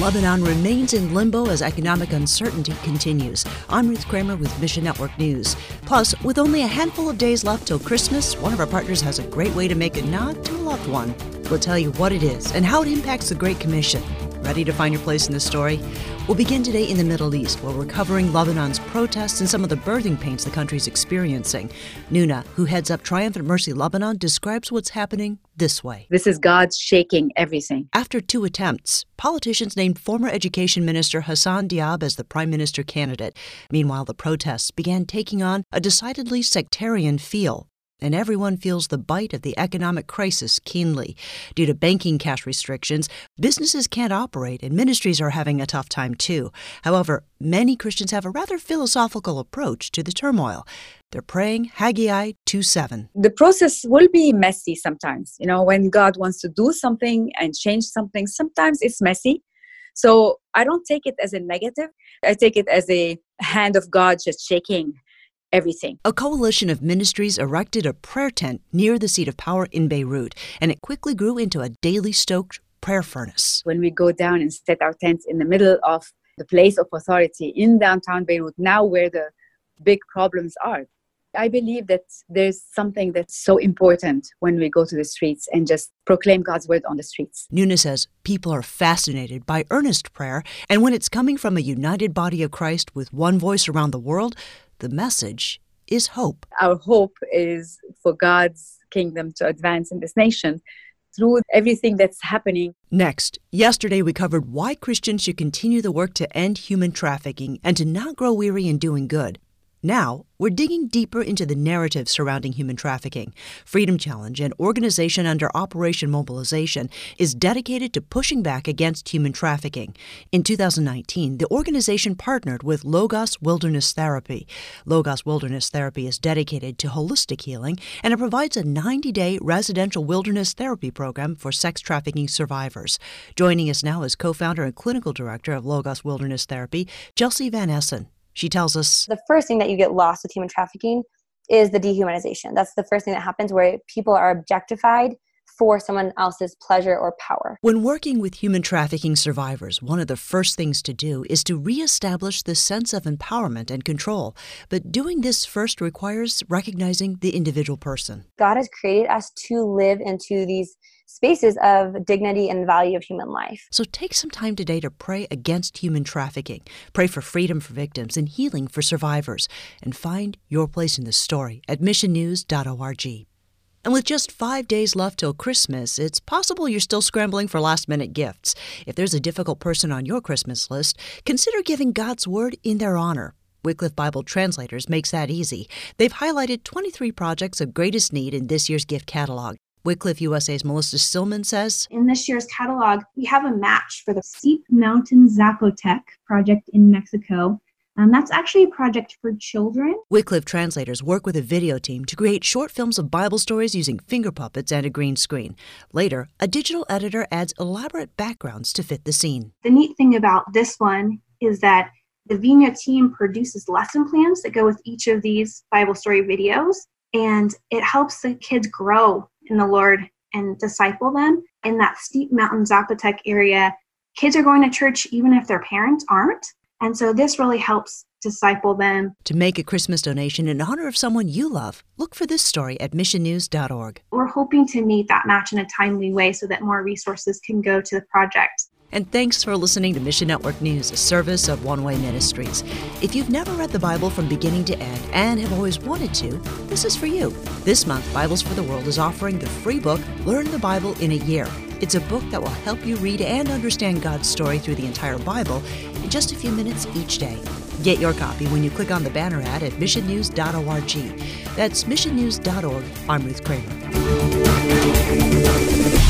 Lebanon remains in limbo as economic uncertainty continues. I'm Ruth Kramer with Mission Network News. Plus, with only a handful of days left till Christmas, one of our partners has a great way to make a nod to a loved one. We'll tell you what it is and how it impacts the Great Commission. Ready to find your place in the story? We'll begin today in the Middle East, where we're covering Lebanon's protests and some of the birthing pains the country's experiencing. Nuna, who heads up Triumphant Mercy Lebanon, describes what's happening this way. This is God shaking everything. After 2 attempts, politicians named former Education Minister Hassan Diab as the prime minister candidate. Meanwhile, the protests began taking on a decidedly sectarian feel. And everyone feels the bite of the economic crisis keenly. Due to banking cash restrictions, businesses can't operate and ministries are having a tough time too. However, many Christians have a rather philosophical approach to the turmoil. They're praying Haggai 2:7. The process will be messy sometimes. When God wants to do something and change something, sometimes it's messy. So I don't take it as a negative. I take it as a hand of God just shaking everything. A coalition of ministries erected a prayer tent near the seat of power in Beirut, and it quickly grew into a daily stoked prayer furnace. When we go down and set our tents in the middle of the place of authority in downtown Beirut, now where the big problems are, I believe that there's something that's so important when we go to the streets and just proclaim God's word on the streets. Nuna says people are fascinated by earnest prayer, and when it's coming from a united body of Christ with one voice around the world, the message is hope. Our hope is for God's kingdom to advance in this nation through everything that's happening. Next, yesterday we covered why Christians should continue the work to end human trafficking and to not grow weary in doing good. Now, we're digging deeper into the narrative surrounding human trafficking. Freedom Challenge, an organization under Operation Mobilization, is dedicated to pushing back against human trafficking. In 2019, the organization partnered with Logos Wilderness Therapy. Logos Wilderness Therapy is dedicated to holistic healing, and it provides a 90-day residential wilderness therapy program for sex trafficking survivors. Joining us now is co-founder and clinical director of Logos Wilderness Therapy, Chelsea Van Essen. She tells us, the first thing that you get lost with human trafficking is the dehumanization. That's the first thing that happens, where people are objectified for someone else's pleasure or power. When working with human trafficking survivors, one of the first things to do is to reestablish the sense of empowerment and control. But doing this first requires recognizing the individual person. God has created us to live into these spaces of dignity and value of human life. So take some time today to pray against human trafficking. Pray for freedom for victims and healing for survivors. And find your place in the story at missionnews.org. And with just 5 days left till Christmas, it's possible you're still scrambling for last-minute gifts. If there's a difficult person on your Christmas list, consider giving God's Word in their honor. Wycliffe Bible Translators makes that easy. They've highlighted 23 projects of greatest need in this year's gift catalog. Wycliffe USA's Melissa Stillman says, in this year's catalog, we have a match for the Steep Mountain Zapotec project in Mexico. That's actually a project for children. Wycliffe Translators work with a video team to create short films of Bible stories using finger puppets and a green screen. Later, a digital editor adds elaborate backgrounds to fit the scene. The neat thing about this one is that the Vina team produces lesson plans that go with each of these Bible story videos, and it helps the kids grow in the Lord and disciple them. In that Steep Mountain Zapotec area, kids are going to church even if their parents aren't. And so this really helps disciple them. To make a Christmas donation in honor of someone you love, look for this story at missionnews.org. We're hoping to meet that match in a timely way so that more resources can go to the project. And thanks for listening to Mission Network News, a service of One Way Ministries. If you've never read the Bible from beginning to end and have always wanted to, this is for you. This month, Bibles for the World is offering the free book, Learn the Bible in a Year. It's a book that will help you read and understand God's story through the entire Bible in just a few minutes each day. Get your copy when you click on the banner ad at missionnews.org. That's missionnews.org. I'm Ruth Kramer.